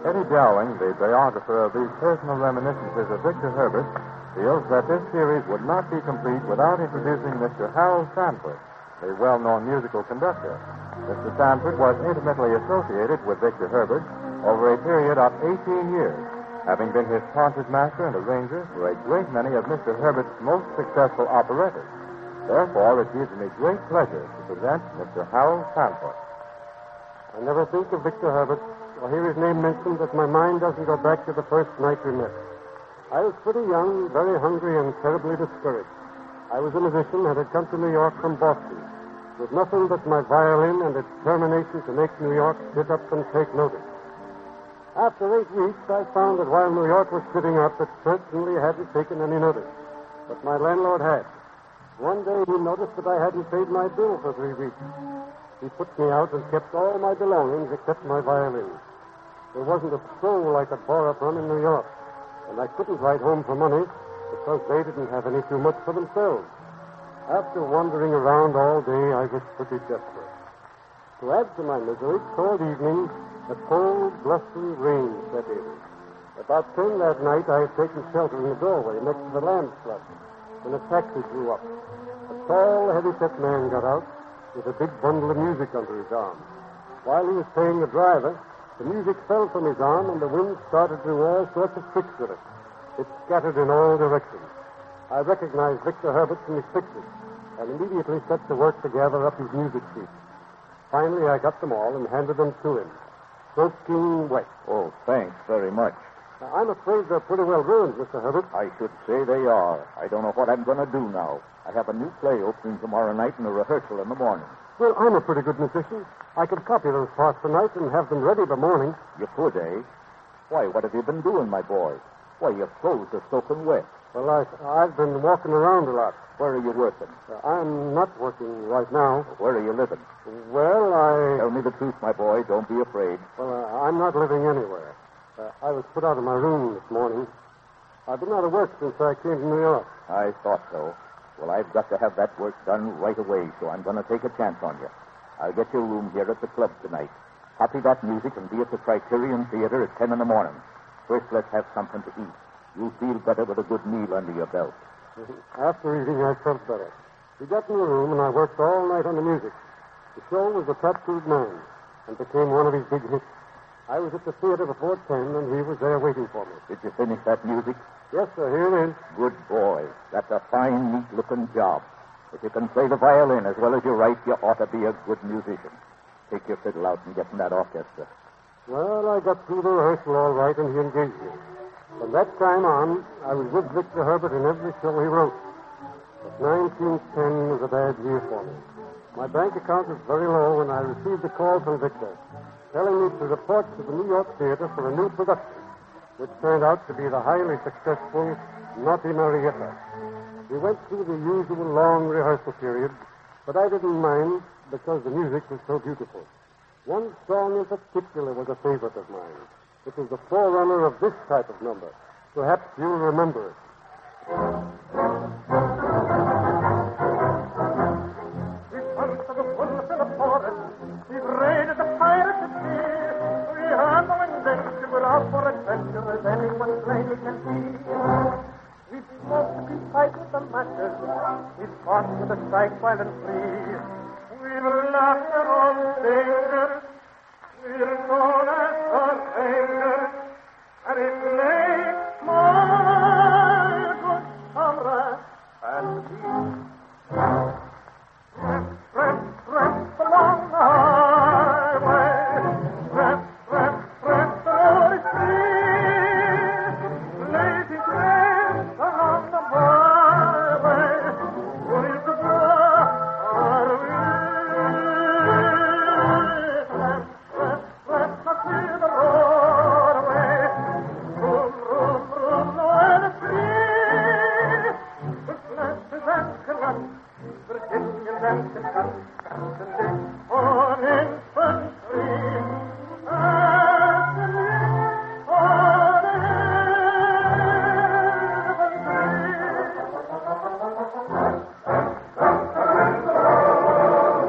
Eddie Dowling, the biographer of these personal reminiscences of Victor Herbert, feels that this series would not be complete without introducing Mr. Harold Sanford, the well-known musical conductor. Mr. Sanford was intimately associated with Victor Herbert over a period of 18 years, having been his concert master and arranger for a great many of Mr. Herbert's most successful operettas. Therefore, it gives me great pleasure to present Mr. Harold Sanford. I never think of Victor Herbert or hear his name mentioned that my mind doesn't go back to the first night we met. I was pretty young, very hungry, and terribly discouraged. I was a musician and had come to New York from Boston with nothing but my violin and a determination to make New York sit up and take notice. After 8 weeks, I found that while New York was sitting up, it certainly hadn't taken any notice. But my landlord had. One day he noticed that I hadn't paid my bill for 3 weeks. He put me out and kept all my belongings except my violin. There wasn't a soul I could borrow from in New York, and I couldn't write home for money because they didn't have any too much for themselves. After wandering around all day, I was pretty desperate. To add to my misery, toward evening, a cold, blustery rain set in. About 10 that night, I had taken shelter in the doorway next to the lamp flat when a taxi drew up. A tall, heavy-set man got out with a big bundle of music under his arm. While he was paying the driver, the music fell from his arm and the wind started to do all sorts of tricks with it. It scattered in all directions. I recognized Victor Herbert from his pictures and immediately set to work to gather up his music sheets. Finally, I got them all and handed them to him, soaking wet. Oh, thanks very much. I'm afraid they're pretty well ruined, Mr. Herbert. I should say they are. I don't know what I'm going to do now. I have a new play opening tomorrow night and a rehearsal in the morning. Well, I'm a pretty good musician. I could copy those parts tonight and have them ready by morning. You could, eh? Why, what have you been doing, my boy? Why, your clothes are soaking wet. Well, I've been walking around a lot. Where are you working? I'm not working right now. Where are you living? Well, Tell me the truth, my boy. Don't be afraid. Well, I'm not living anywhere. I was put out of my room this morning. I've been out of work since I came to New York. I thought so. Well, I've got to have that work done right away, so I'm going to take a chance on you. I'll get your room here at the club tonight. Copy that music and be at the Criterion Theater at 10 in the morning. First, let's have something to eat. You'll feel better with a good meal under your belt. After eating, I felt better. We got in the room, and I worked all night on the music. The show was The Tattooed Man, and became one of his big hits. I was at the theater before 10, and he was there waiting for me. Did you finish that music? Yes, sir, here it is. Good boy. That's a fine, neat-looking job. If you can play the violin as well as you write, you ought to be a good musician. Take your fiddle out and get in that orchestra. Well, I got through the rehearsal all right, and he engaged me. From that time on, I was with Victor Herbert in every show he wrote. But 1910 was a bad year for me. My bank account was very low when I received a call from Victor telling me to report to the New York Theater for a new production, which turned out to be the highly successful Naughty Marietta. We went through the usual long rehearsal period, but I didn't mind because the music was so beautiful. One song in particular was a favorite of mine. It was the forerunner of this type of number. Perhaps you'll remember it. We come to the woods in the forest. We raided the pirates at sea. We heard them and then we were out for adventure as anyone plainly can see. We smoked, we fight with the matches. We fought with the strike while and free. We were laughter on danger. We were known as the danger. And it lay my good comrade and me. Tramp along the highway. Tramp through the street. Lazy tramp along the byway. With the blood are we. Tramp, not near the roadway. Room, nowhere to see. With glasses and carrots. Virginians and Kentucky, and on infantry.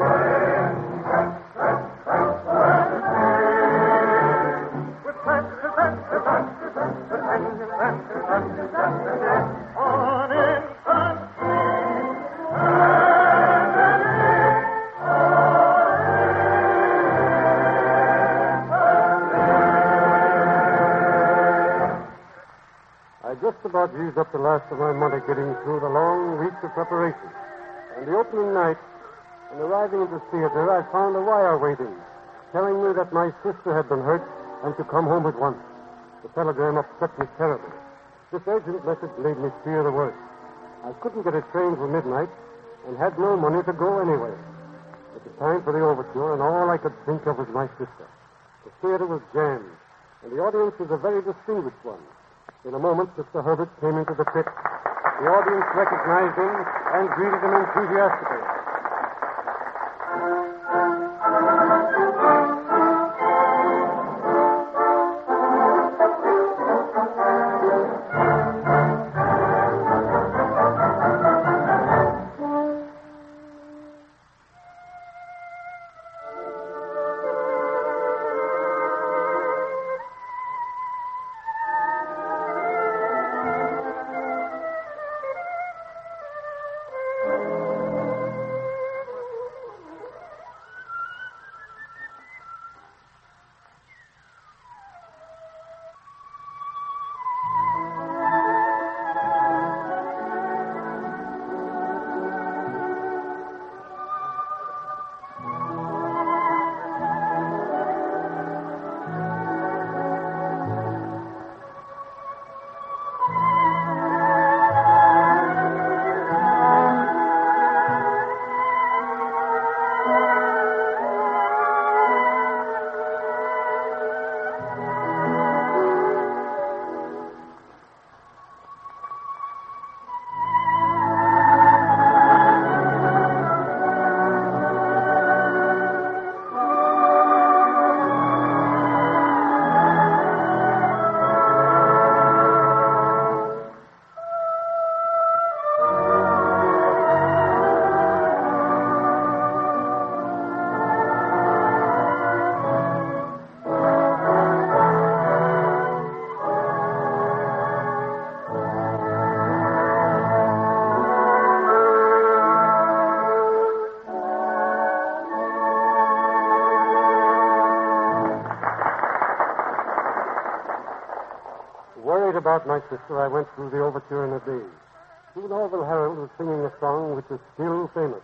With matches about used up the last of my money getting through the long weeks of preparation. And the opening night, on arriving at the theater, I found a wire waiting, telling me that my sister had been hurt and to come home at once. The telegram upset me terribly. This urgent message made me fear the worst. I couldn't get a train for midnight and had no money to go anyway. It was time for the overture, and all I could think of was my sister. The theater was jammed, and the audience was a very distinguished one. In a moment, Mr. Herbert came into the pit. The audience recognized him and greeted him enthusiastically. Worried about my sister, I went through the overture in a daze. Soon Orville Harold was singing a song which is still famous.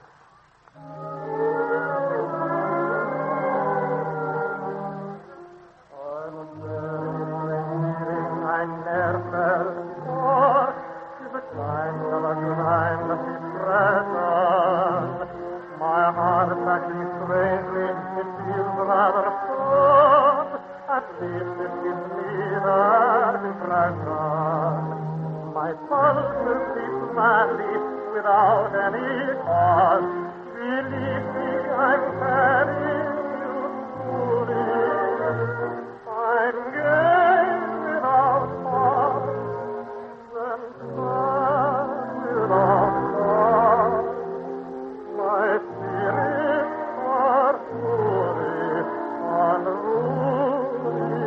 My pulses beat madly without any cause. Believe me, I'm carrying you truly. I'm gay without cause, and sad without cause. My spirits are truly unruly.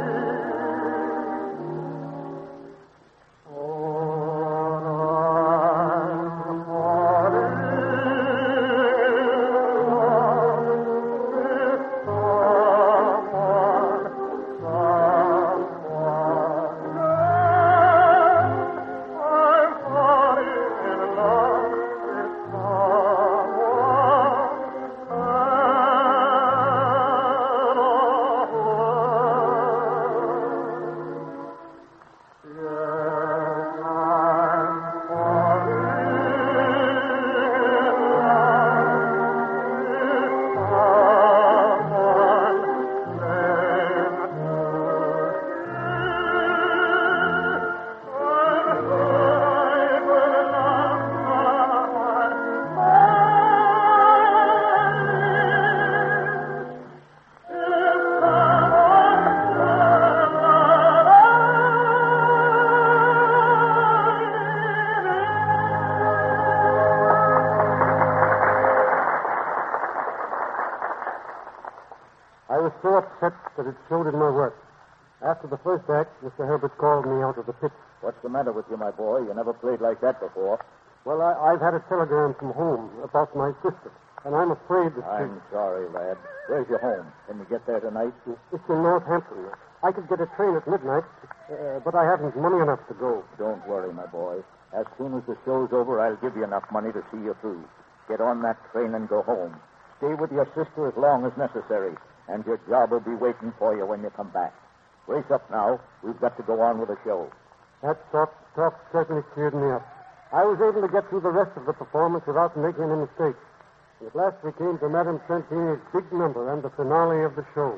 I was so upset that it showed in my work. After the first act, Mr. Herbert called me out of the pit. What's the matter with you, my boy? You never played like that before. Well, I've had a telegram from home about my sister, and I'm afraid that I'm sorry, lad. Where's your home? Can you get there tonight? it's in Northampton. I could get a train at midnight, but I haven't money enough to go. Don't worry, my boy. As soon as the show's over, I'll give you enough money to see you through. Get on that train and go home. Stay with your sister as long as necessary, and your job will be waiting for you when you come back. Brace up now. We've got to go on with the show. That talk certainly cheered me up. I was able to get through the rest of the performance without making any mistakes. And at last we came to Madame Trentini's big number and the finale of the show.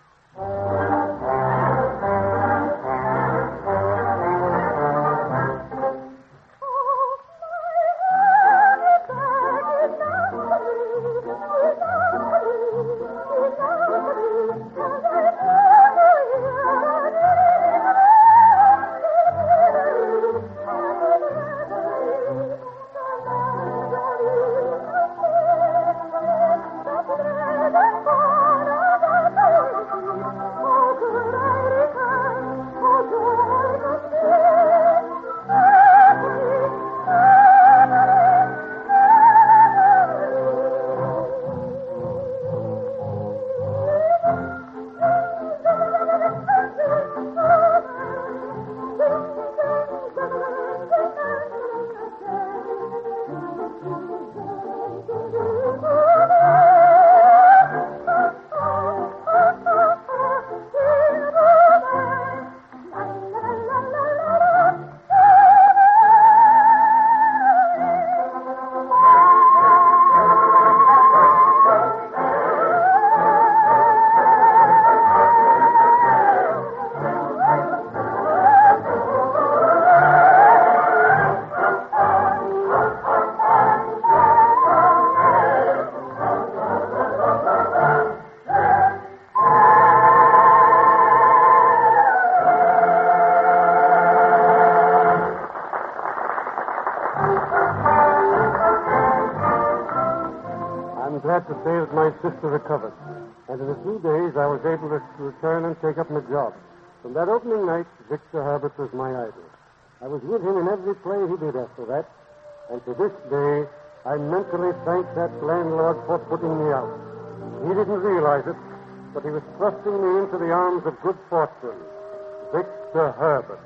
Glad to say that my sister recovered. And in a few days, I was able to return and take up my job. From that opening night, Victor Herbert was my idol. I was with him in every play he did after that. And to this day, I mentally thank that landlord for putting me out. He didn't realize it, but he was thrusting me into the arms of good fortune. Victor Herbert.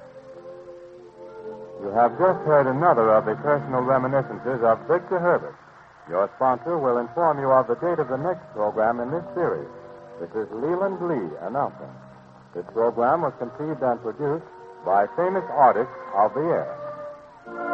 You have just heard another of the personal reminiscences of Victor Herbert. Your sponsor will inform you of the date of the next program in this series. This is Leland Lee announcing. This program was conceived and produced by famous artists of the air.